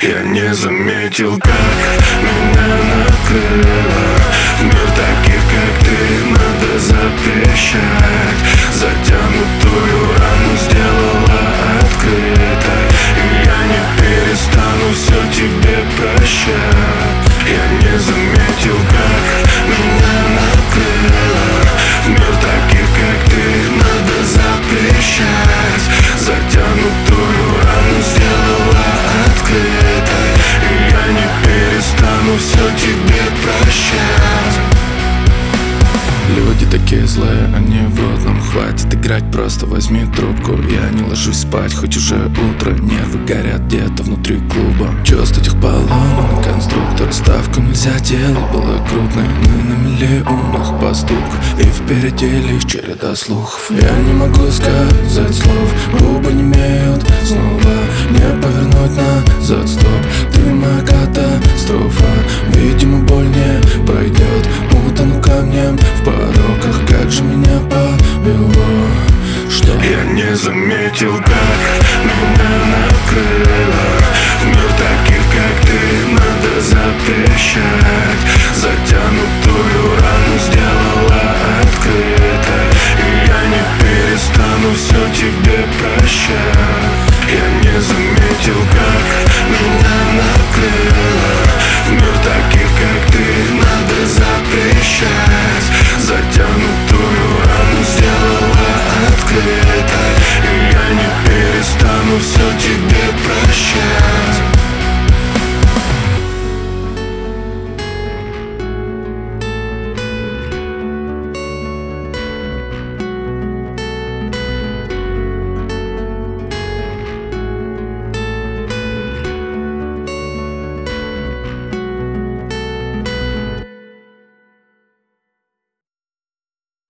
Я не заметил, как меня накрыло. Мир таких, как ты, надо запрещать. Затянутую рану сделала открытой, и я не перестану все тебе прощать. Я не заметил, как меня накрыло. Мир таких, как ты, надо запрещать. Затянутую рану сделала открытой, и я не перестану все тебе прощать. Люди такие злые, они врут, нам хватит играть, просто возьми трубку. Я не ложусь спать, хоть уже утро, нервы горят где-то внутри клуба. Чувств этих поломанный конструктор, ставку нельзя делать, было крупно. Мы на мели умных поступков, и впереди лишь череда слухов. Я не могу сказать слов, губы немеют снова. Не повернуть назад, стоп, ты моя катастрофа. Видимо, боль не пройдет, утону камнем в пороках. Как же меня повело, что я не заметил, как меня накрыло. Мир таких, как ты, надо запрещать. Затянутую рану сделала открытой, и я не перестану все тебе прощать. Я не заметил, как меня накрыло. Мир таких, как ты, надо запрещать. Затянутую рану сделала открытой, и я не перестану все тебе прощать.